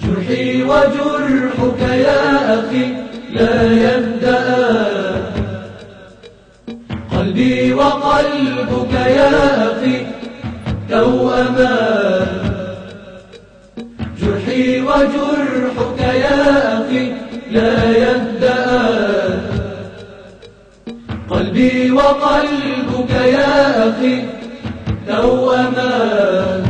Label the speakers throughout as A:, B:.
A: جرحي وجرحك يا أخي لا يبدأان، قلبي وقلبك يا أخي توأمان. جرحي وجرحك يا أخي لا يبدأان، قلبي وقلبك يا أخي توأمان.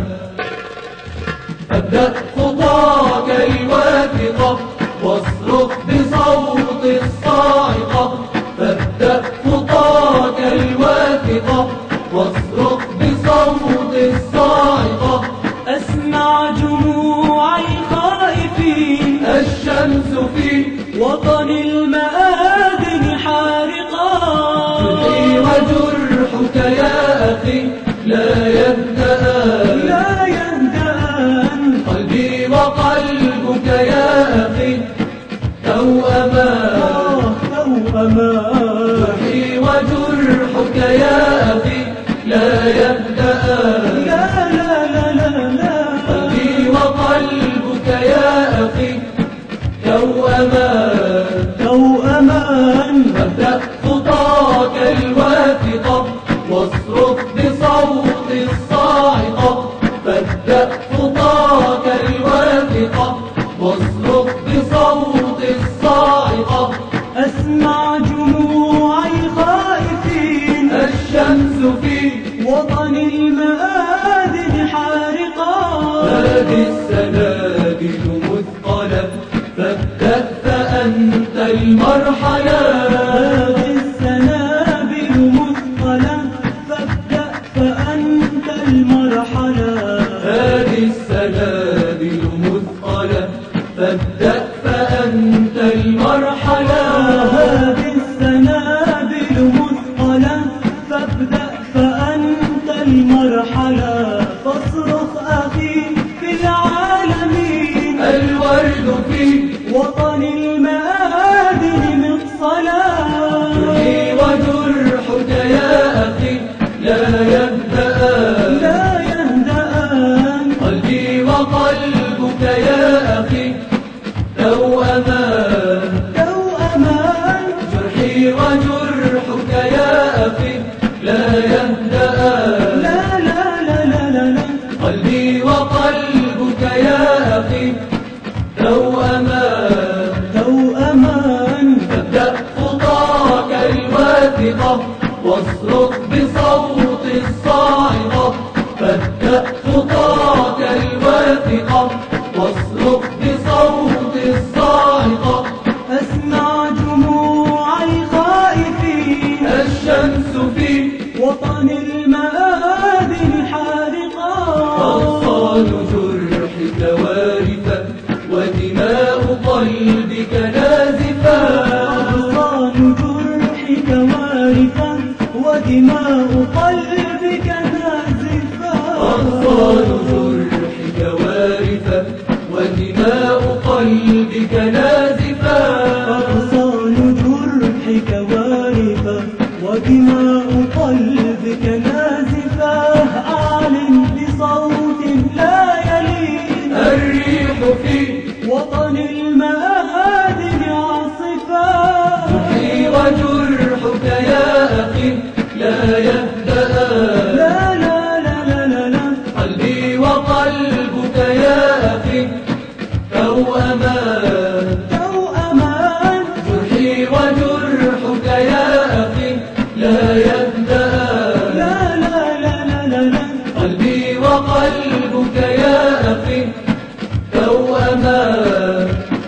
A: فابدأ خطاك الواثقة واصرخ بصوت الصاعقة. فابدأ خطاك الواثقة واصرخ بصوت الصاعقة.
B: أسمع جموع الخائفين،
A: الشمس في
B: وطن المآذن حارقة.
A: جرحي وجرحك يا أخي لا يبدأان،
B: لا يهدأان،
A: قلبي وقلبك يا أخي توأمان.
B: توأمان.
A: جرحي وجرحك يا أخي لا يبدأان،
B: لا لا لا لا لا،
A: قلبي وقلبك يا أخي توأمان.
B: توأمان.
A: فابدأ خطاك الواثقة واصرخ بصوت الصاعقة. فابدأ خطاك الواثقة واصرخ بصوت الصاعقة.
B: أسمع جموع الخائفين،
A: الشمس في
B: وطن المآذن حارقة.
A: هذه السنابل مثقلة فابدأ فأنت المرحلة.
B: هذه السنابل مثقلة فابدأ فأنت المرحلة.
A: هذه السنابل مثقلة فابدأ فأنت المرحلة.
B: هذه السنابل مثقلة فابدأ فأنت المرحلة. فاصرخ أخي في العالمين،
A: الورد في
B: وطن المآذن مفصلا.
A: جرحي وجرحك يا أخي لا يبدأان،
B: لا يهدأان،
A: قلبي وقلبك يا أخي توأمان.
B: توأمان.
A: جرحي وجرحك يا أخي لا يبدأان،
B: لا لا لا لا لا لا،
A: قلبي وقلبك يا أخي توأمان.
B: توأمان.
A: فابدأ خطاك الواثقة واصرخ بصوت الصاعقة. فابدأ خطاك الواثقة واصرخ بصوت الصاعقة.
B: أسمع جموع الخائفين،
A: الشمس في
B: وطن المآذن حارقة.
A: أغصان جرحك وارفة ودماء قلبك نازفة.
B: أغصان جرحك وارفة ودماء قلبك نازفة.
A: أغصان جرحك وارفة ودماء قلبك نازفة.
B: أغصان جرحك وارفة ودماء قلبك نازفة. أعلن بصوت لا يلين،
A: الريح في
B: وطن المآذن عاصفة.
A: جرحي وجرحك يا أخي لا يبدأان،
B: لا لا لا لا لا لا،
A: قلبي وقلبك يا أخي توأمان.
B: توأمان.
A: جرحي وجرحك يا أخي لا يبدأان،
B: لا لا لا لا لا لا،
A: قلبي وقلبك يا أخي توأمان.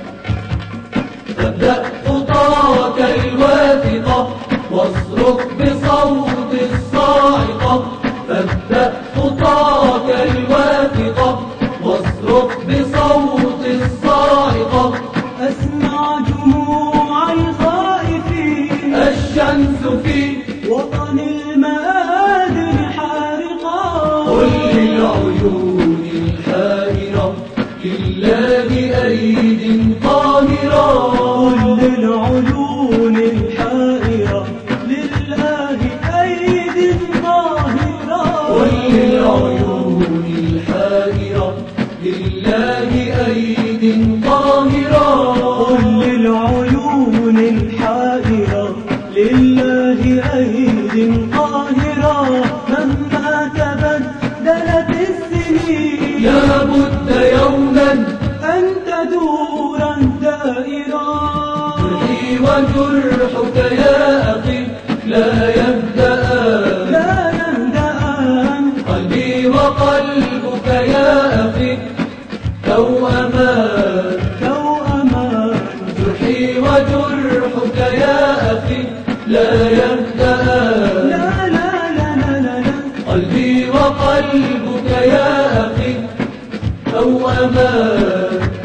A: فابدأ خطاك الواثقة واصرخ بصوت الصاعقة. فابدأ خطاك الواثقة واصرخ بصوت الصاعقة.
B: أسمع جموع الخائفين،
A: الشمس في
B: وطن المآذن حارقة.
A: قل للعيون الحائرة لله أيد قاهرة.
B: قل للعيون الحائرة لله أيد ظاهرة.
A: قل للعيون الحائرة لله لله أيد طاهرة.
B: قل للعيون الحائرة لله أيد طاهرة. مهما تبدلت السنين
A: لابد يوما
B: أن تدور دائرة.
A: جرحي وجرحك يا أخي لا يبدأان،
B: لا يهدأان.
A: قلبي وقلبك يا أخي توأمان،
B: توأمان.
A: جرحي وجرحك يا أخي لا يبدأان،
B: لا لا لا لا لا لا.
A: قلبي وقلبك يا أخي توأمان.